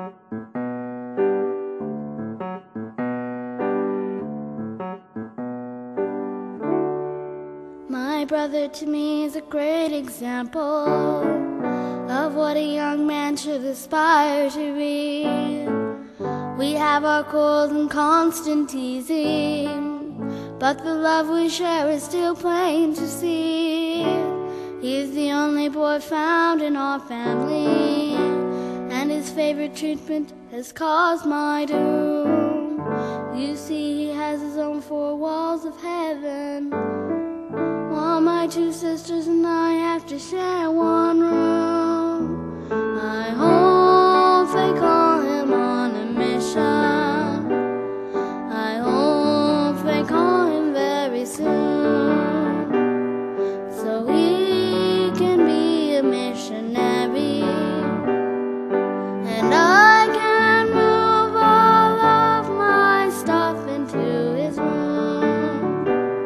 My brother to me is a great example of what a young man should aspire to be. We have our quarrels and constant teasing, but the love we share is still plain to see. He's the only boy found in our family, and his favorite treatment has caused my doom. You see, he has his own four walls of heaven, while my two sisters and I have to share one room. I hope they call him on a mission. I hope they call him very soon, so he can be a missionary, and I can move all of my stuff into his room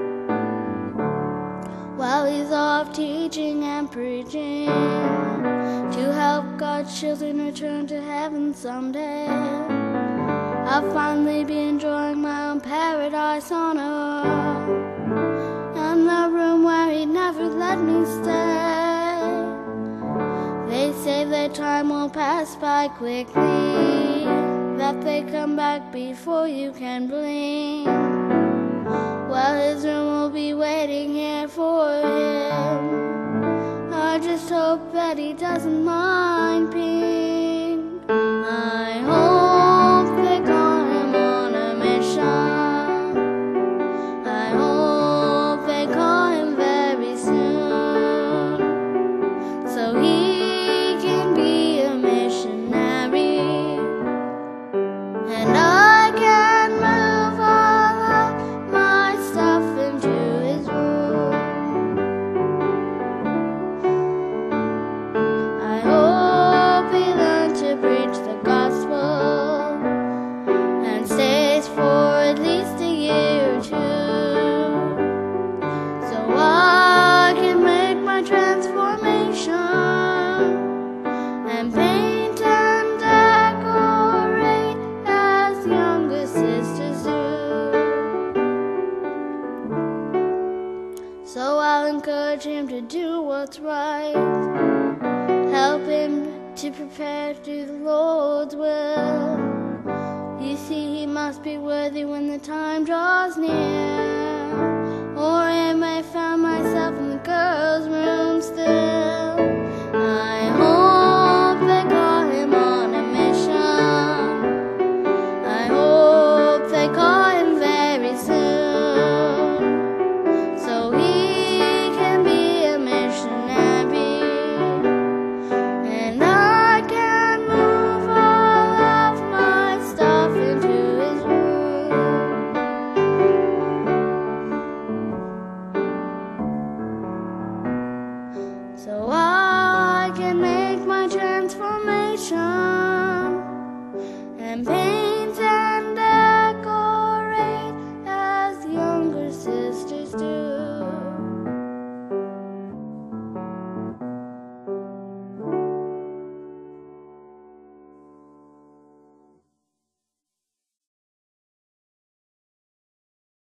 while he's off teaching and preaching to help God's children return to heaven someday. I'll finally be enjoying my own paradise on earth, and the room where he'd never let me stay. They say that time will pass by quickly, that they come back before you can blink. Well, his room will be waiting here for him. I just hope that he doesn't mind pink. I hope they call him on a mission. I hope they call him very soon, so he can be a missionary, and I can move all of my stuff into his room. I hope he learned to preach the gospel and stays for at least a year or two, so I can make my transformation and paint and decorate as younger sisters do. So I'll encourage him to do what's right, help him to prepare to do the Lord's will. You see, he must be worthy when the time draws near, or I may find myself in the girls' room still. I hope they call him on a mission. I hope they call him very soon, so he can be a missionary, and I can move all of my stuff into his room, so I can make my transformation and